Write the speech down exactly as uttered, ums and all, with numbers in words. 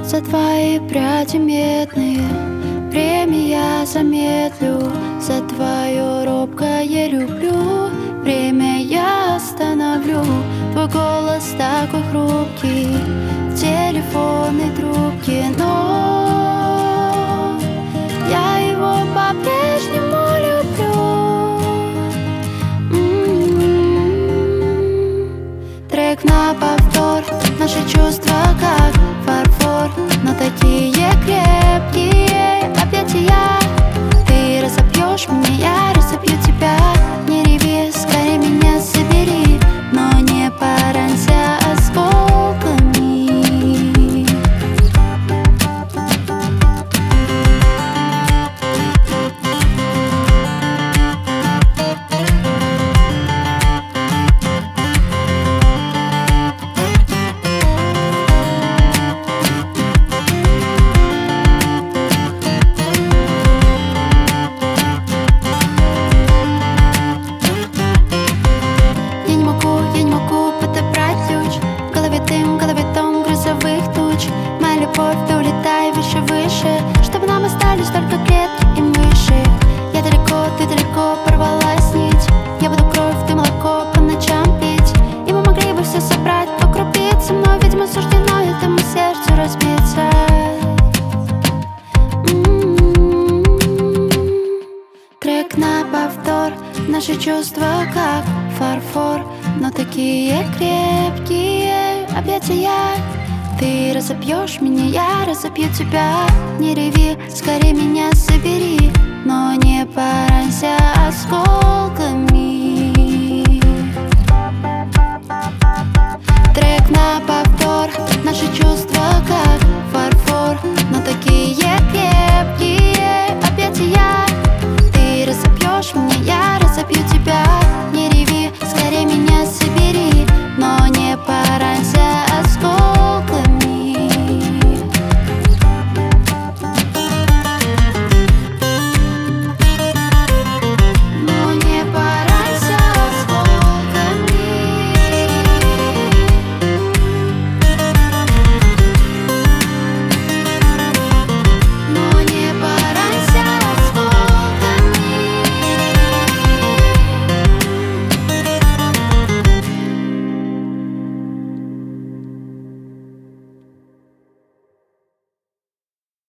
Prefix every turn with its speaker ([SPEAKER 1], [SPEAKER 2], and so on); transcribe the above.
[SPEAKER 1] За твои пряди медные время я замедлю, за твое робкое люблю время я остановлю. Твой голос такой хрупкий в телефонной трубке, но я его по-прежнему люблю. М-м-м. Трек на повтор, наши чувства как фарфор, но такие крепкие объятия. Ты разобьешь меня, я разобью тебя. Не реви, скорее меня забери, но не поранься осколками. Я не могу подобрать ключ. В голове дым, в голове дом грозовых туч. Моя любовь, ты улетай выше, выше, чтобы нам остались только клетки и мыши. Я далеко, ты далеко, порвалась нить. Я буду кровь, ты молоко по ночам пить. И мы могли бы все собрать по крупицам, но, видимо, суждено этому сердцу разбиться. М-м-м. Трек на повтор, наши чувства как фарфор, но такие крепкие объятия. Ты разобьешь меня, я разобью тебя. Не реви, скорее меня забери, но не поранься осколками. Трек на повтор, наши чувства